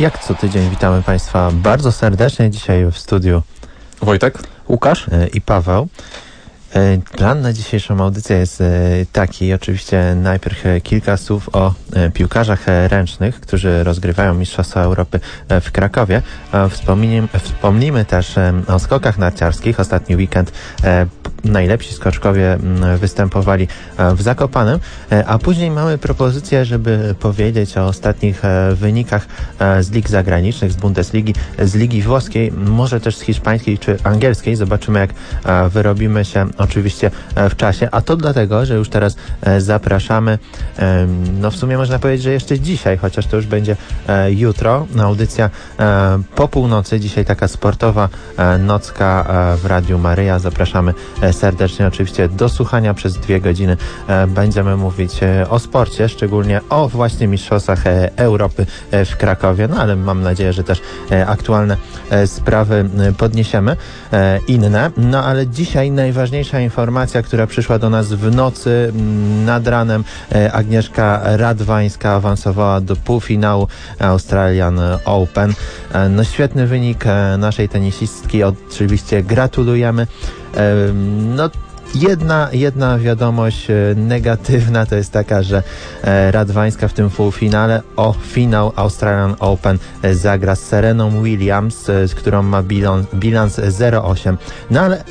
Jak co tydzień witamy Państwa bardzo serdecznie. Dzisiaj w studiu Wojtek, Łukasz i Paweł. Plan na dzisiejszą audycję jest taki. Oczywiście najpierw kilka słów o piłkarzach ręcznych, którzy rozgrywają Mistrzostwa Europy w Krakowie. Wspomnimy też o skokach narciarskich. Ostatni weekend najlepsi skoczkowie występowali w Zakopanem, a później mamy propozycję, żeby powiedzieć o ostatnich wynikach z lig zagranicznych, z Bundesligi, z Ligi Włoskiej, może też z hiszpańskiej czy angielskiej. Zobaczymy, jak wyrobimy się oczywiście w czasie, a to dlatego, że już teraz zapraszamy, no w sumie można powiedzieć, że jeszcze dzisiaj, chociaż to już będzie jutro, audycja po północy, dzisiaj taka sportowa nocka w Radiu Maryja. Zapraszamy serdecznie oczywiście do słuchania. Przez 2 godziny będziemy mówić o sporcie, szczególnie o właśnie Mistrzostwach Europy w Krakowie, no ale mam nadzieję, że też aktualne sprawy podniesiemy, inne, no ale dzisiaj najważniejsza informacja, która przyszła do nas w nocy, nad ranem. Agnieszka Radwańska awansowała do półfinału Australian Open. No świetny wynik naszej tenisistki, oczywiście gratulujemy. No jedna wiadomość negatywna to jest taka, że Radwańska w tym półfinale o finał Australian Open zagra z Sereną Williams, z którą ma bilans 0,8. No ale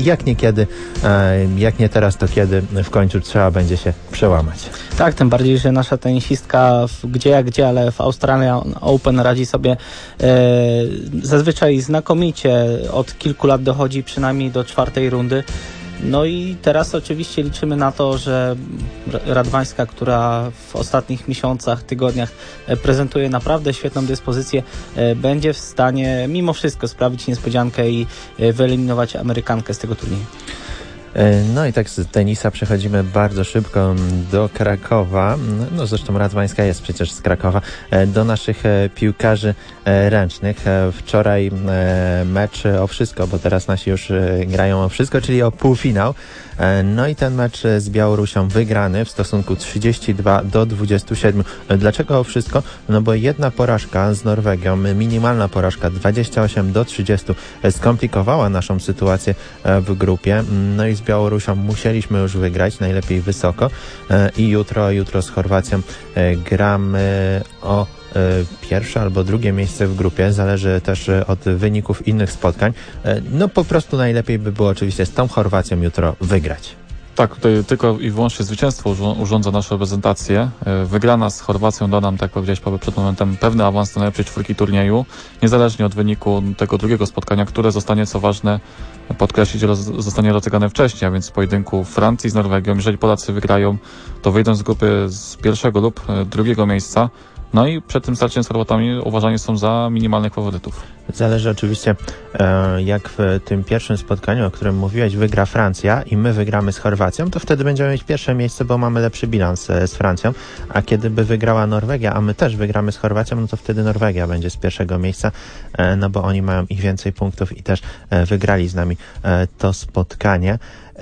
jak nie teraz, to kiedy w końcu trzeba będzie się przełamać. Tak, tym bardziej, że nasza tenisistka gdzie, ale w Australian Open radzi sobie zazwyczaj znakomicie. Od kilku lat dochodzi przynajmniej do 4. rundy. No i teraz oczywiście liczymy na to, że Radwańska, która w ostatnich miesiącach, tygodniach prezentuje naprawdę świetną dyspozycję, będzie w stanie mimo wszystko sprawić niespodziankę i wyeliminować Amerykankę z tego turnieju. No i tak z tenisa przechodzimy bardzo szybko do Krakowa. No zresztą Radwańska jest przecież z Krakowa. Do naszych piłkarzy ręcznych. Wczoraj mecz o wszystko, bo teraz nasi już grają o wszystko, czyli o półfinał. No i ten mecz z Białorusią wygrany w stosunku 32-27. Dlaczego o wszystko? No bo jedna porażka z Norwegią, minimalna porażka 28-30 skomplikowała naszą sytuację w grupie. No i z Białorusią musieliśmy już wygrać, najlepiej wysoko. I jutro z Chorwacją gramy o pierwsze albo drugie miejsce w grupie, zależy też od wyników innych spotkań. No po prostu najlepiej by było oczywiście z tą Chorwacją jutro wygrać. tak, tutaj tylko i wyłącznie zwycięstwo urządza naszą reprezentację. Wygrana z Chorwacją da nam, tak powiedziałeś Paweł przed momentem, pewny awans do najlepszej 4 turnieju, niezależnie od wyniku tego drugiego spotkania, które zostanie, co ważne, podkreślić, zostanie rozegrane wcześniej, a więc w pojedynku Francji z Norwegią. Jeżeli Polacy wygrają, to wyjdą z grupy z 1. lub 2. miejsca. No i przed tym starciem z Chorwatami uważani są za minimalnych faworytów. Zależy oczywiście, jak w tym pierwszym spotkaniu, o którym mówiłeś, wygra Francja i my wygramy z Chorwacją, to wtedy będziemy mieć pierwsze miejsce, bo mamy lepszy bilans z Francją, a kiedy by wygrała Norwegia, a my też wygramy z Chorwacją, no to wtedy Norwegia będzie z 1. miejsca, no bo oni mają ich więcej punktów i też wygrali z nami to spotkanie.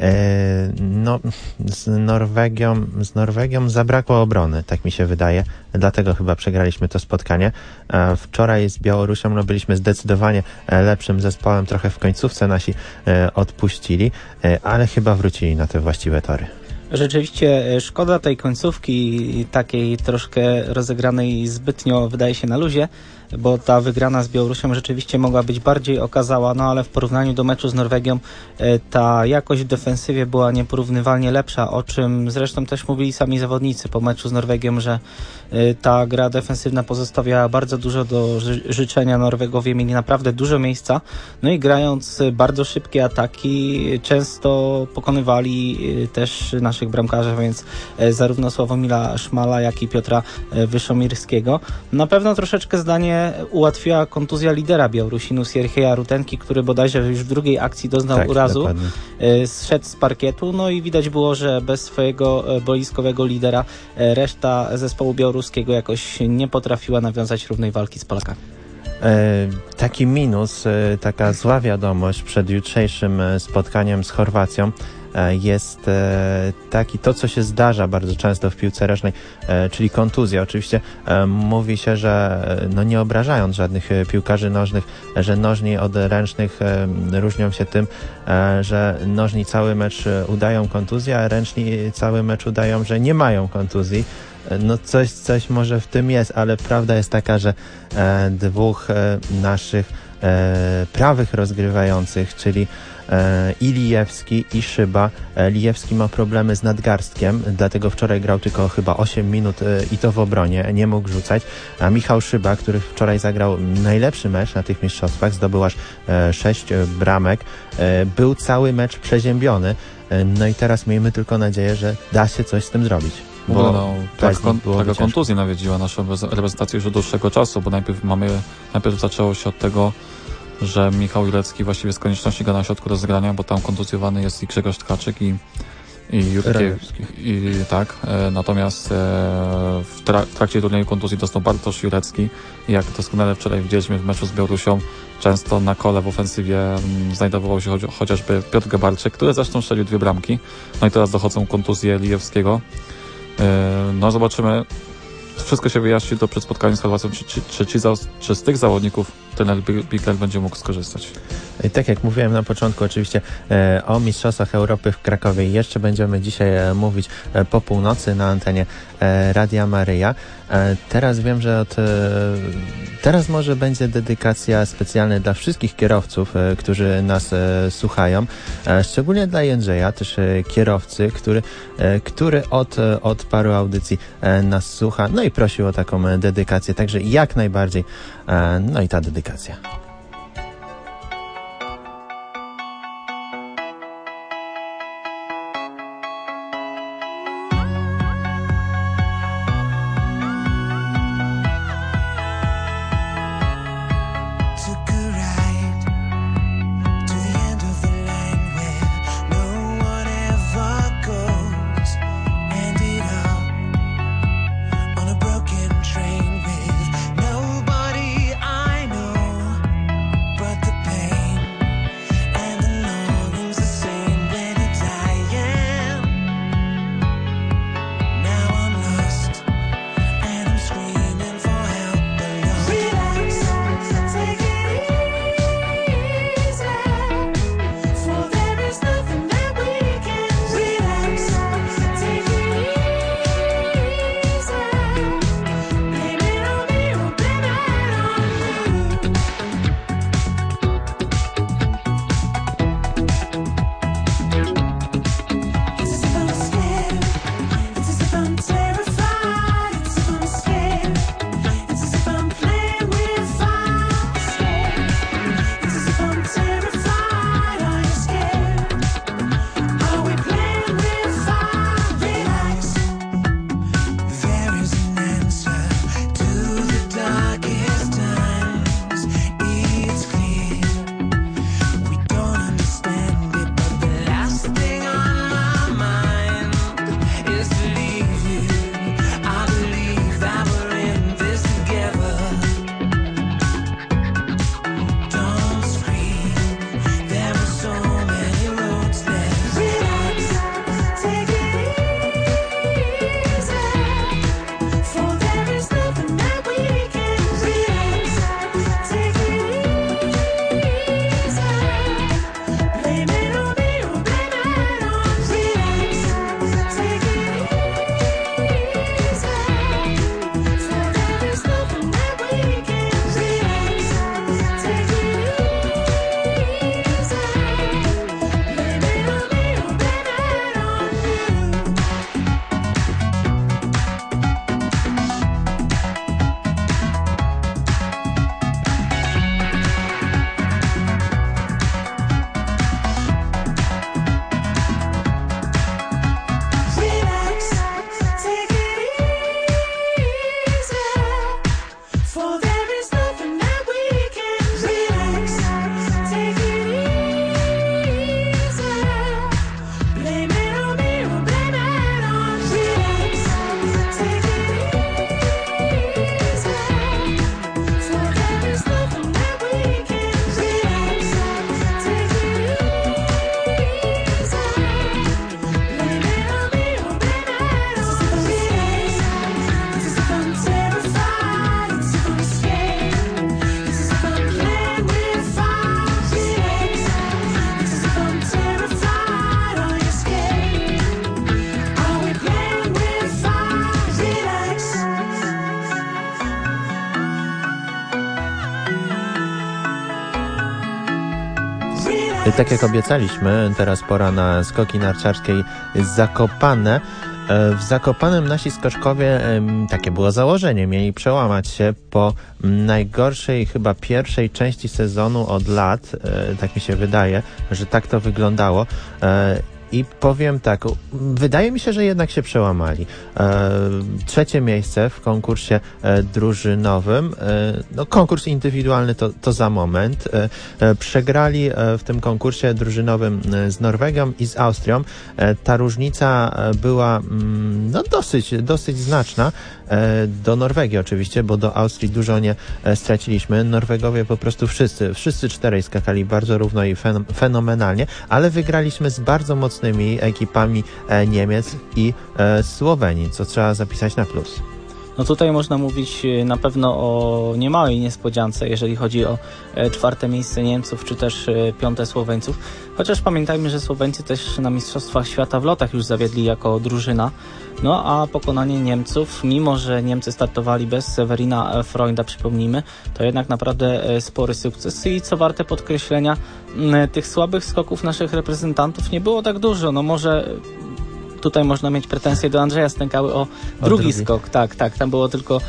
No, z Norwegią zabrakło obrony, tak mi się wydaje, dlatego chyba przegraliśmy to spotkanie. Wczoraj z Białorusią no, byliśmy zdecydowanie lepszym zespołem, trochę w końcówce nasi odpuścili, ale chyba wrócili na te właściwe tory. Rzeczywiście szkoda tej końcówki, takiej troszkę rozegranej zbytnio, wydaje się, na luzie, bo ta wygrana z Białorusią rzeczywiście mogła być bardziej okazała, no ale w porównaniu do meczu z Norwegią ta jakość w defensywie była nieporównywalnie lepsza, o czym zresztą też mówili sami zawodnicy po meczu z Norwegią, że ta gra defensywna pozostawiała bardzo dużo do życzenia. Norwegowie mieli naprawdę dużo miejsca, no i grając bardzo szybkie ataki często pokonywali też naszych bramkarzy, więc zarówno Sławomira Szmala, jak i Piotra Wyszomirskiego. Na pewno troszeczkę zdanie ułatwiła kontuzja lidera Białorusinu, Sierhieja Rutenki, który bodajże już w drugiej akcji doznał urazu. Zszedł z parkietu, no i widać było, że bez swojego boiskowego lidera reszta zespołu białoruskiego jakoś nie potrafiła nawiązać równej walki z Polakami. Taki minus, taka zła wiadomość przed jutrzejszym spotkaniem z Chorwacją. jest taki, to co się zdarza bardzo często w piłce ręcznej, czyli kontuzja. Oczywiście mówi się, że no nie obrażając żadnych piłkarzy nożnych, że nożni od ręcznych różnią się tym, że nożni cały mecz udają kontuzję, a ręczni cały mecz udają, że nie mają kontuzji. No coś może w tym jest, ale prawda jest taka, że dwóch naszych prawych rozgrywających, czyli i Lijewski, i Szyba. Lijewski ma problemy z nadgarstkiem, dlatego wczoraj grał tylko chyba 8 minut i to w obronie, nie mógł rzucać. A Michał Szyba, który wczoraj zagrał najlepszy mecz na tych mistrzostwach, zdobył aż 6 bramek, był cały mecz przeziębiony. No i teraz miejmy tylko nadzieję, że da się coś z tym zrobić. Bo taka kontuzja nawiedziła naszą reprezentację już od dłuższego czasu, bo najpierw zaczęło się od tego, że Michał Jurecki właściwie z konieczności gra na środku rozegrania, bo tam kontuzjowany jest i Grzegorz Tkaczyk i Jurkiewski. Tak, natomiast w trakcie turnieju kontuzji dostał Bartosz Jurecki i jak doskonale wczoraj widzieliśmy w meczu z Białorusią, często na kole w ofensywie znajdował się chociażby Piotr Gabarczyk, który zresztą strzelił 2 bramki. No i teraz dochodzą kontuzje Lijewskiego. No zobaczymy, wszystko się wyjaśni do przed spotkaniem z Chorwacją, czy z tych zawodników trener Bigler będzie mógł skorzystać. I tak jak mówiłem na początku, oczywiście o Mistrzostwach Europy w Krakowie jeszcze będziemy dzisiaj mówić po północy na antenie Radia Maryja. Teraz wiem, że teraz może będzie dedykacja specjalna dla wszystkich kierowców, którzy nas słuchają, szczególnie dla Jędrzeja, też kierowcy, który od paru audycji nas słucha, no i prosił o taką dedykację, także jak najbardziej, no i ta dedykacja. Tak jak obiecaliśmy, teraz pora na skoki narciarskie Zakopane. W Zakopanem nasi skoczkowie, takie było założenie, mieli przełamać się po najgorszej chyba pierwszej części sezonu od lat. Tak mi się wydaje, że tak to wyglądało. I powiem tak, wydaje mi się, że jednak się przełamali. Trzecie miejsce w konkursie drużynowym, no konkurs indywidualny to za moment. Przegrali w tym konkursie drużynowym z Norwegią i z Austrią. Ta różnica była no dosyć znaczna. Do Norwegii oczywiście, bo do Austrii dużo nie straciliśmy. Norwegowie po prostu wszyscy czterej skakali bardzo równo i fenomenalnie, ale wygraliśmy z bardzo mocnymi ekipami Niemiec i Słowenii, co trzeba zapisać na plus. No tutaj można mówić na pewno o niemałej niespodziance, jeżeli chodzi o czwarte miejsce Niemców, czy też piąte Słoweńców. Chociaż pamiętajmy, że Słoweńcy też na Mistrzostwach Świata w lotach już zawiedli jako drużyna. No a pokonanie Niemców, mimo że Niemcy startowali bez Severina Freunda, przypomnijmy, to jednak naprawdę spory sukces. I co warte podkreślenia, tych słabych skoków naszych reprezentantów nie było tak dużo. No może tutaj można mieć pretensje do Andrzeja Stękały o drugi skok. Tak, tam było tylko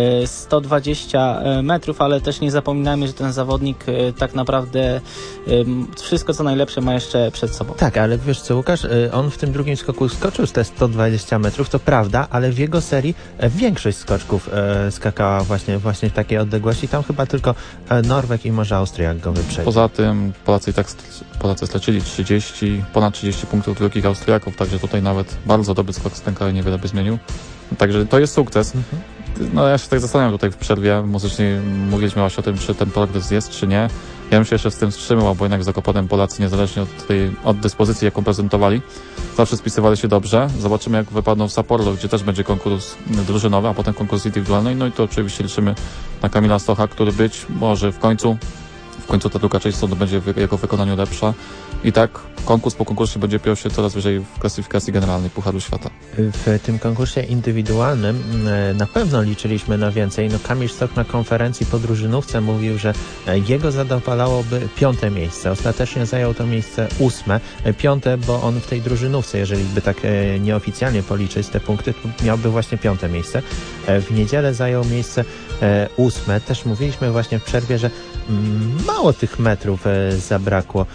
120 metrów, ale też nie zapominajmy, że ten zawodnik tak naprawdę wszystko co najlepsze ma jeszcze przed sobą. Tak, ale wiesz co, Łukasz, on w tym drugim skoku skoczył te 120 metrów, to prawda, ale w jego serii większość skoczków skakała właśnie w takiej odległości. Tam chyba tylko Norweg i może Austria go wyprzedził. Poza tym Polacy stracili ponad 30 punktów wielkich Austriaków, także tutaj nawet bardzo dobry skok Stękały niewiele by zmienił. Także to jest sukces. No ja się tak zastanawiam tutaj w przerwie muzycznej, mówiliśmy właśnie o tym, czy ten progres jest, czy nie. Ja bym się jeszcze z tym wstrzymał, bo jednak w Zakopanem Polacy, niezależnie od dyspozycji, jaką prezentowali, zawsze spisywali się dobrze. Zobaczymy, jak wypadną w Sapporo, gdzie też będzie konkurs drużynowy, a potem konkurs indywidualny. No i to oczywiście liczymy na Kamila Stocha, który być może w końcu ta druga część sądu będzie w jego wykonaniu lepsza. I tak konkurs po konkursie będzie piął się coraz wyżej w klasyfikacji generalnej Pucharu Świata. W tym konkursie indywidualnym na pewno liczyliśmy na więcej. No Kamil Stoch na konferencji po drużynówce mówił, że jego zadowalałoby 5. miejsce. Ostatecznie zajął to miejsce 8. 5, bo on w tej drużynówce, jeżeli by tak nieoficjalnie policzyć te punkty, to miałby właśnie 5. miejsce. W niedzielę zajął miejsce 8. Też mówiliśmy właśnie w przerwie, że mało tych metrów zabrakło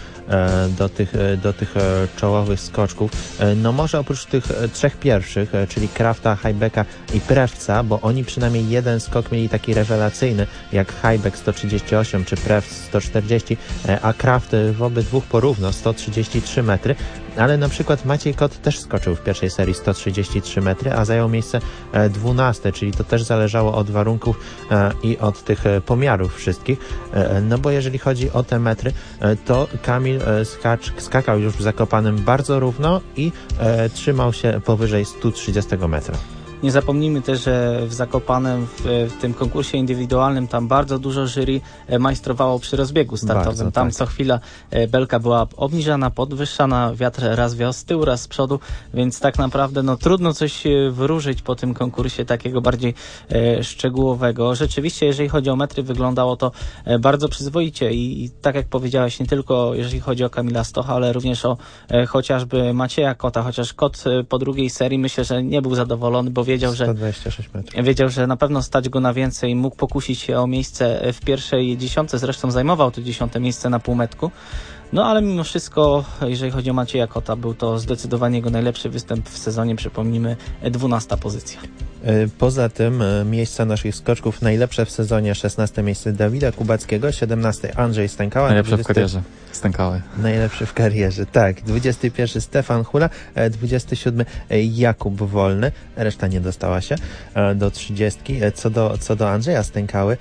do tych czołowych skoczków. No może oprócz tych 3 pierwszych, czyli Krafta, Hajbeka i Prewca, bo oni przynajmniej jeden skok mieli taki rewelacyjny, jak Hajbek 138 czy Prewc 140, a Kraft w obydwu porówno 133 metry, ale na przykład Maciej Kot też skoczył w pierwszej serii 133 metry, a zajął miejsce 12, czyli to też zależało od warunków i od tych pomiarów wszystkich. No bo jeżeli chodzi o te metry, to Kamil skakał już w Zakopanem bardzo równo i trzymał się powyżej 130 metra. Nie zapomnijmy też, że w Zakopanem w tym konkursie indywidualnym tam bardzo dużo jury majstrowało przy rozbiegu startowym. Bardzo, tam tak. co chwila belka była obniżana, podwyższana, wiatr raz wiał z tyłu, raz z przodu, więc tak naprawdę no trudno coś wyróżyć po tym konkursie takiego bardziej szczegółowego. Rzeczywiście, jeżeli chodzi o metry, wyglądało to bardzo przyzwoicie i tak jak powiedziałeś, nie tylko jeżeli chodzi o Kamila Stocha, ale również o chociażby Macieja Kota, chociaż Kot po drugiej serii myślę, że nie był zadowolony, bo wiedział, 126 metrów. Wiedział, że na pewno stać go na więcej, mógł pokusić się o miejsce w pierwszej dziesiątce, zresztą zajmował to 10. miejsce na półmetku. No ale mimo wszystko, jeżeli chodzi o Macieja Kota, był to zdecydowanie jego najlepszy występ w sezonie, przypomnijmy, 12. pozycja. Poza tym miejsca naszych skoczków najlepsze w sezonie: 16. miejsce Dawida Kubackiego, 17. Andrzej Stękała. Najlepsze w karierze Stękały. Najlepszy w karierze, tak. 21. Stefan Hula, 27. Jakub Wolny, reszta nie dostała się do 30. Co do Andrzeja Stękały,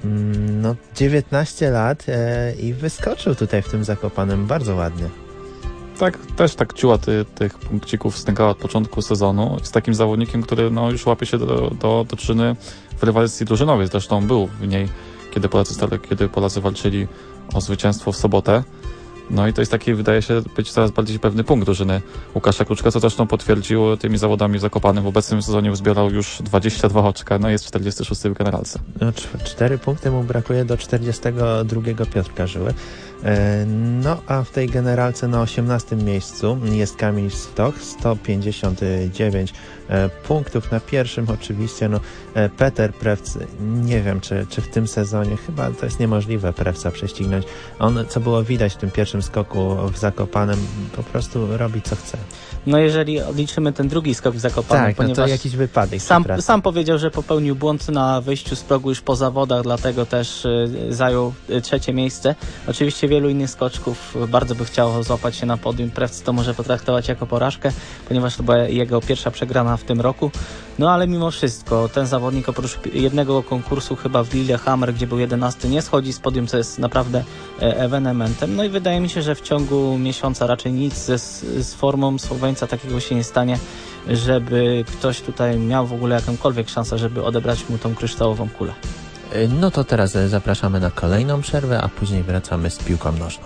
no 19 lat i wyskoczył tutaj w tym Zakopanem bardzo ładnie. Tak, też tak ciuła tych punkcików Stękała od początku sezonu. Jest takim zawodnikiem, który no, już łapie się do drużyny w rywalizacji drużynowej. Zresztą był w niej, kiedy Polacy walczyli o zwycięstwo w sobotę. No i to jest taki, wydaje się, być coraz bardziej pewny punkt drużyny Łukasza Kruczka, co zresztą potwierdził tymi zawodami w Zakopanem. W obecnym sezonie uzbierał już 22 oczka, no jest 46 w generalce. No, 4 punkty mu brakuje do 42 Piotrka Żyły. No a w tej generalce na 18 miejscu jest Kamil Stoch, 159 punktów. Na pierwszym oczywiście Peter Prewc, nie wiem czy w tym sezonie, chyba to jest niemożliwe Prewca prześcignąć. On, co było widać w tym pierwszym skoku w Zakopanem, po prostu robi co chce. No jeżeli odliczymy ten drugi skok w Zakopanem, tak, ponieważ to jakiś wypadek. Sam powiedział, że popełnił błąd na wyjściu z progu już po zawodach, dlatego też zajął 3. miejsce. Oczywiście wielu innych skoczków bardzo by chciało złapać się na podium. Prewc to może potraktować jako porażkę, ponieważ to była jego pierwsza przegrana w tym roku. No ale mimo wszystko ten zawodnik oprócz jednego konkursu chyba w Lillehammer, gdzie był 11, nie schodzi z podium, co jest naprawdę ewenementem. No i wydaje mi się, że w ciągu miesiąca raczej nic z formą Słoweńca takiego się nie stanie, żeby ktoś tutaj miał w ogóle jakąkolwiek szansę, żeby odebrać mu tą kryształową kulę. No to teraz zapraszamy na kolejną przerwę, a później wracamy z piłką nożną.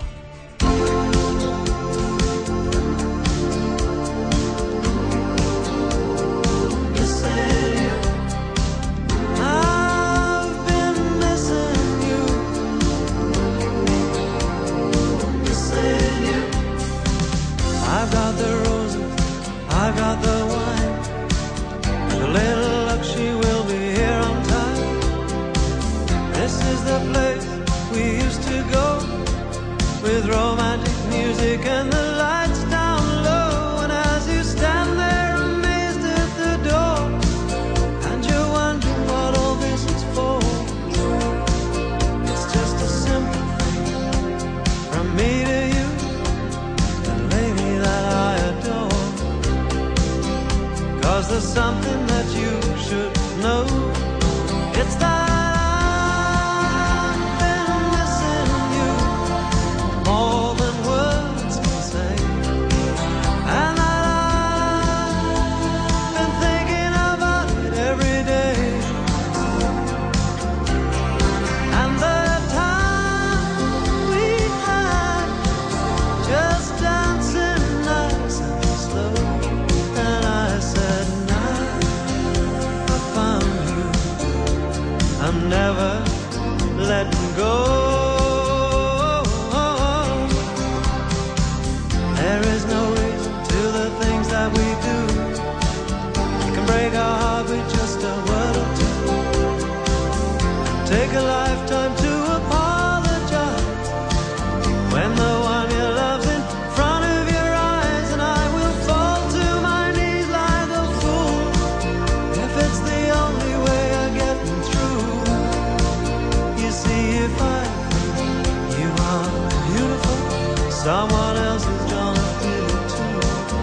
Someone else is gonna feel it too.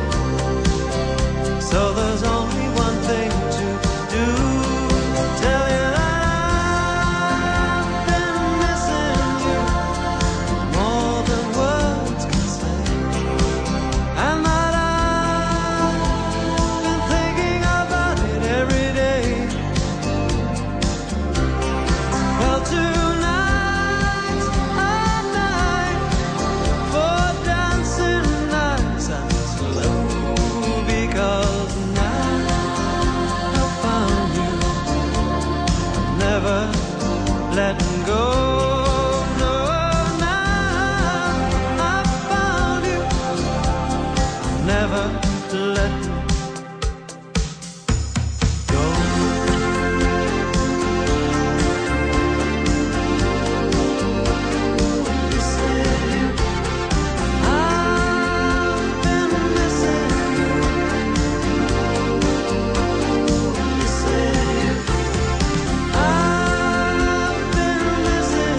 So there's only one thing to do. Tell you that I've been missing you more than words can say, and that I've been thinking about it every day. Well, tonight's our night for dancing nice and slow, because now I found you, I'm never letting go. No, now I found you, I'm never letting go. I've been missing you. I've been missing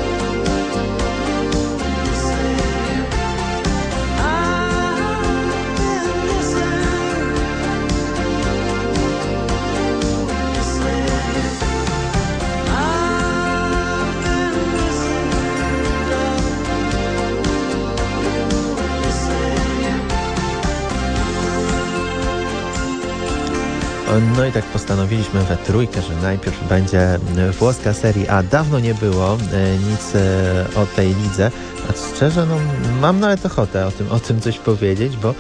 you. No i tak postanowiliśmy we trójkę, że najpierw będzie włoska Serie A. Dawno nie było nic o tej lidze. A szczerze, no mam nawet ochotę o tym coś powiedzieć, bo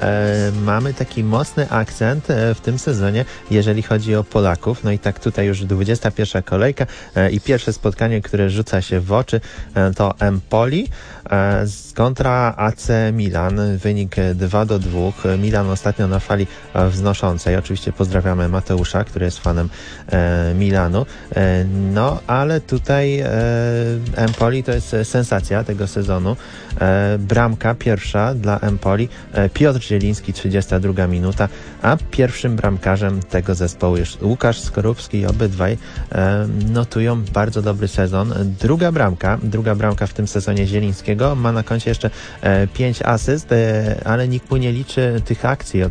mamy taki mocny akcent w tym sezonie, jeżeli chodzi o Polaków. No i tak tutaj już 21. kolejka i pierwsze spotkanie, które rzuca się w oczy, to Empoli kontra AC Milan. Wynik 2-2. Milan ostatnio na fali wznoszącej. Oczywiście pozdrawiamy Mateusza, który jest fanem Milanu. No, ale tutaj Empoli to jest sensacja tego sezonu. Bramka pierwsza dla Empoli. Piotr Zieliński, 32 minuta, a pierwszym bramkarzem tego zespołu jest Łukasz Skorupski i obydwaj notują bardzo dobry sezon. Druga bramka w tym sezonie Zielińskiego, ma na koncie jeszcze 5 asyst, ale nikt mu nie liczy tych akcji,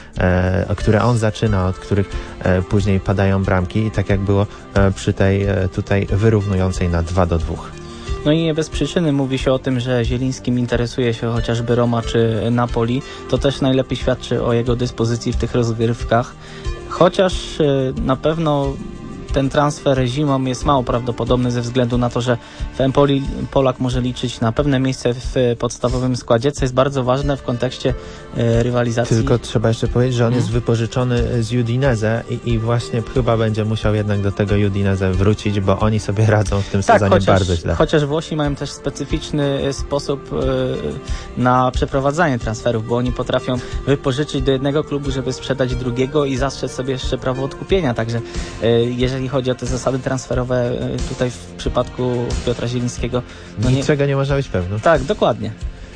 które on zaczyna, od których później padają bramki, tak jak było przy tej tutaj wyrównującej na 2-2. No i nie bez przyczyny mówi się o tym, że Zielińskim interesuje się chociażby Roma czy Napoli. To też najlepiej świadczy o jego dyspozycji w tych rozgrywkach. Chociaż na pewno ten transfer zimą jest mało prawdopodobny ze względu na to, że w Empoli Polak może liczyć na pewne miejsce w podstawowym składzie, co jest bardzo ważne w kontekście rywalizacji. Tylko trzeba jeszcze powiedzieć, że on jest wypożyczony z Udinese i właśnie chyba będzie musiał jednak do tego Udinese wrócić, bo oni sobie radzą w tym sezonie bardzo źle. Chociaż Włosi mają też specyficzny sposób na przeprowadzanie transferów, bo oni potrafią wypożyczyć do jednego klubu, żeby sprzedać drugiego i zastrzec sobie jeszcze prawo odkupienia, także jeżeli chodzi o te zasady transferowe tutaj w przypadku Piotra Zielińskiego... No niczego nie można być pewny. Tak, dokładnie.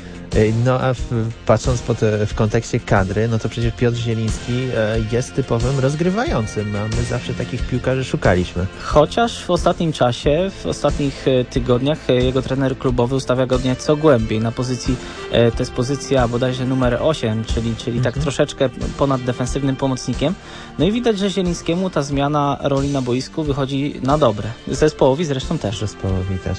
No a patrząc w kontekście kadry, no to przecież Piotr Zieliński jest typowym rozgrywającym, a my zawsze takich piłkarzy szukaliśmy. Chociaż w ostatnim czasie, w ostatnich tygodniach jego trener klubowy ustawia go nieco głębiej na pozycji, to jest pozycja bodajże numer 8, czyli tak troszeczkę ponad defensywnym pomocnikiem. No i widać, że Zielińskiemu ta zmiana roli na boisku wychodzi na dobre. Zespołowi zresztą też. Zespołowi też.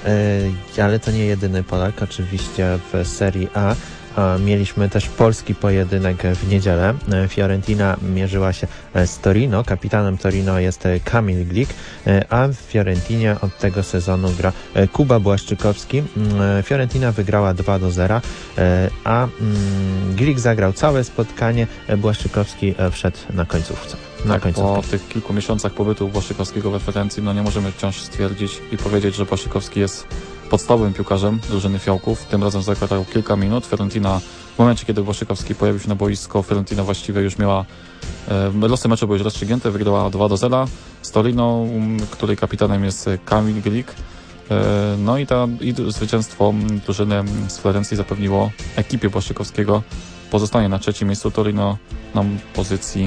Ale to nie jedyny Polak, oczywiście w Serie A. Mieliśmy też polski pojedynek w niedzielę. Fiorentina mierzyła się z Torino. Kapitanem Torino jest Kamil Glik, a w Fiorentinie od tego sezonu gra Kuba Błaszczykowski. Fiorentina wygrała 2-0, a Glik zagrał całe spotkanie. Błaszczykowski wszedł na końcówce. Po tych kilku miesiącach pobytu Błaszczykowskiego we Florencji, no nie możemy wciąż stwierdzić i powiedzieć, że Błaszczykowski jest podstawowym piłkarzem drużyny Fiołków. Tym razem zagrał kilka minut. Fiorentina, w momencie kiedy Błaszczykowski pojawił się na boisko, Fiorentina właściwie już miała losy meczu były już rozstrzygnięte, wygrała 2-0 z Torino, której kapitanem jest Kamil Glik. No i zwycięstwo drużyny z Florencji zapewniło ekipie Błaszczykowskiego pozostanie na trzecim miejscu. Torino na pozycji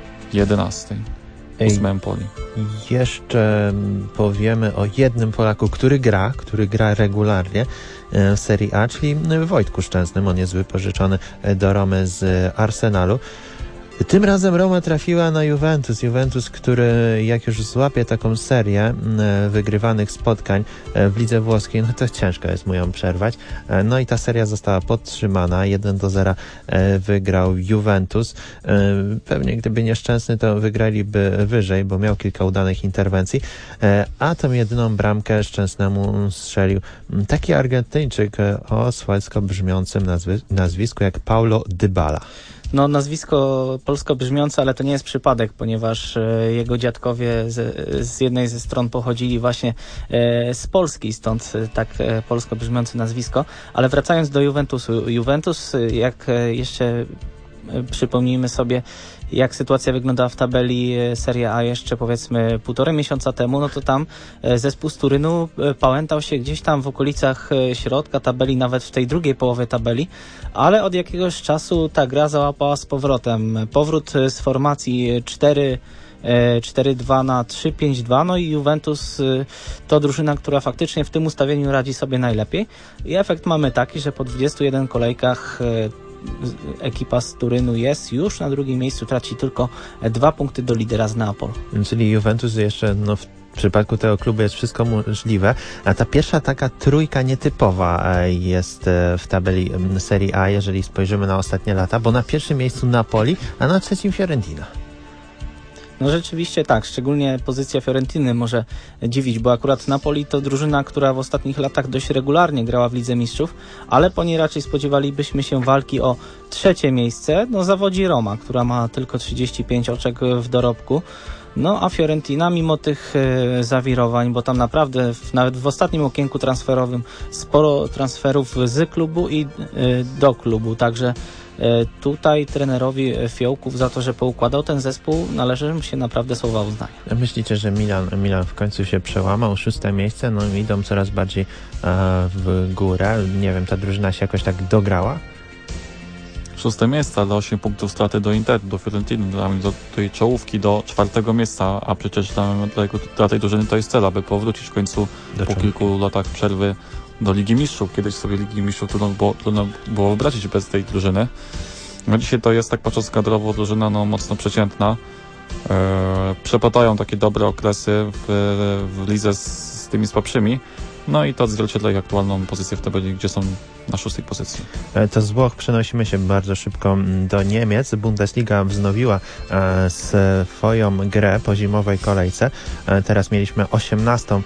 11. 8 Empoli. Jeszcze powiemy o jednym Polaku, który gra regularnie w Serie A, czyli Wojtku Szczęsnym. On jest wypożyczony do Romy z Arsenalu. Tym razem Roma trafiła na Juventus, który jak już złapie taką serię wygrywanych spotkań w lidze włoskiej, no to ciężko jest mu ją przerwać. No i ta seria została podtrzymana, 1-0 wygrał Juventus. Pewnie gdyby nie Szczęsny, to wygraliby wyżej, bo miał kilka udanych interwencji, a tą jedyną bramkę Szczęsnemu strzelił taki Argentyńczyk o swojsko brzmiącym nazwisku jak Paulo Dybala. No, nazwisko polsko brzmiące, ale to nie jest przypadek, ponieważ jego dziadkowie z jednej ze stron pochodzili właśnie z Polski, stąd tak polsko brzmiące nazwisko. Ale wracając do Juventusu. Juventus, jak jeszcze przypomnijmy sobie, jak sytuacja wyglądała w tabeli Serie A jeszcze powiedzmy 1,5 miesiąca temu, no to tam zespół z Turynu pałętał się gdzieś tam w okolicach środka tabeli, nawet w tej drugiej połowie tabeli, ale od jakiegoś czasu ta gra załapała z powrotem. Powrót z formacji 4-2 na 3-5-2, no i Juventus to drużyna, która faktycznie w tym ustawieniu radzi sobie najlepiej i efekt mamy taki, że po 21 kolejkach ekipa z Turynu jest już na drugim miejscu, traci tylko 2 punkty do lidera z Neapolu. Czyli Juventus jeszcze, no w przypadku tego klubu jest wszystko możliwe, a ta pierwsza taka trójka nietypowa jest w tabeli Serie A, jeżeli spojrzymy na ostatnie lata, bo na pierwszym miejscu Napoli, a na trzecim Fiorentina. No rzeczywiście tak, szczególnie pozycja Fiorentiny może dziwić, bo akurat Napoli to drużyna, która w ostatnich latach dość regularnie grała w Lidze Mistrzów, ale po niej raczej spodziewalibyśmy się walki o trzecie miejsce. No zawodzi Roma, która ma tylko 35 oczek w dorobku. No a Fiorentina mimo tych zawirowań, bo tam naprawdę nawet w ostatnim okienku transferowym sporo transferów z klubu i do klubu, także tutaj trenerowi Fiołków za to, że poukładał ten zespół, należy mu się naprawdę słowa uznania. Myślicie, że Milan w końcu się przełamał, 6. miejsce, no idą coraz bardziej w górę, nie wiem, ta drużyna się jakoś tak dograła? 6. miejsce, ale 8 punktów straty do Interu, do Fiorentiny, do tej czołówki, do 4. miejsca, a przecież dla tej drużyny to jest cel, aby powrócić w końcu po kilku latach przerwy do Ligi Mistrzów. Kiedyś sobie Ligi Mistrzów trudno było wybrać bez tej drużyny. No dzisiaj to jest, tak patrząc kadrowo, drużyna mocno przeciętna. Przepadają takie dobre okresy w lidze z tymi słabszymi. No i to odzwierciedla ich aktualną pozycję w tabeli, gdzie są na 6. pozycji. To z Włoch przenosimy się bardzo szybko do Niemiec. Bundesliga wznowiła swoją grę po zimowej kolejce. Teraz mieliśmy 18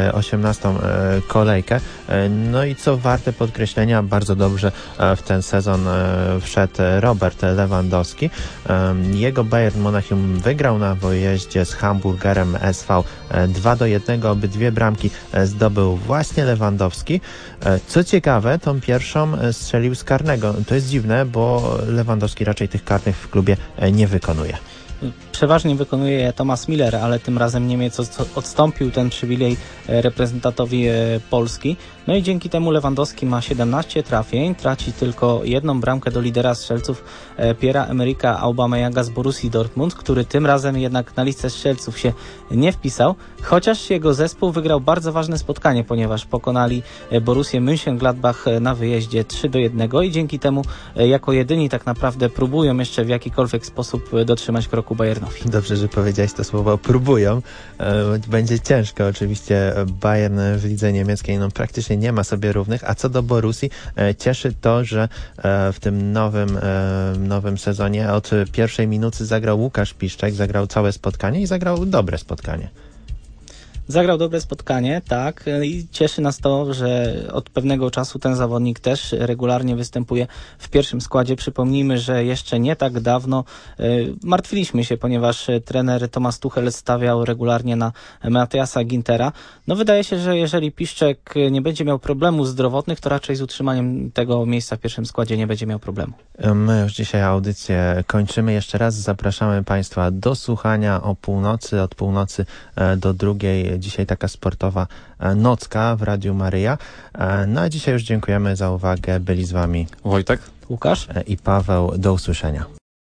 kolejkę. No i co warte podkreślenia, bardzo dobrze w ten sezon wszedł Robert Lewandowski. Jego Bayern Monachium wygrał na wyjeździe z Hamburgerem SV 2-1. Obydwie bramki zdobył właśnie Lewandowski. Co ciekawe, tą pierwszą strzelił z karnego. To jest dziwne, bo Lewandowski raczej tych karnych w klubie nie wykonuje. Przeważnie wykonuje je Thomas Müller, ale tym razem Niemiec odstąpił ten przywilej reprezentatowi Polski. No i dzięki temu Lewandowski ma 17 trafień, traci tylko jedną bramkę do lidera strzelców Pierre-Emerick'a Aubameyanga z Borussii Dortmund, który tym razem jednak na listę strzelców się nie wpisał, chociaż jego zespół wygrał bardzo ważne spotkanie, ponieważ pokonali Borussię Mönchengladbach na wyjeździe 3-1 i dzięki temu jako jedyni tak naprawdę próbują jeszcze w jakikolwiek sposób dotrzymać kroku Bayernowi. Dobrze, że powiedziałeś to słowo próbują. Będzie ciężko oczywiście. Bayern w lidze niemieckiej praktycznie nie ma sobie równych, a co do Borussii, cieszy to, że w tym nowym sezonie od pierwszej minuty zagrał Łukasz Piszczek, zagrał całe spotkanie i zagrał dobre spotkanie. Zagrał dobre spotkanie, tak, i cieszy nas to, że od pewnego czasu ten zawodnik też regularnie występuje w pierwszym składzie. Przypomnijmy, że jeszcze nie tak dawno martwiliśmy się, ponieważ trener Thomas Tuchel stawiał regularnie na Matthiasa Gintera. No wydaje się, że jeżeli Piszczek nie będzie miał problemów zdrowotnych, to raczej z utrzymaniem tego miejsca w pierwszym składzie nie będzie miał problemu. My już dzisiaj audycję kończymy. Jeszcze raz zapraszamy Państwa do słuchania o północy, od północy do 2:00. Dzisiaj taka sportowa nocka w Radiu Maryja. No a dzisiaj już dziękujemy za uwagę. Byli z Wami Wojtek, Łukasz i Paweł. Do usłyszenia.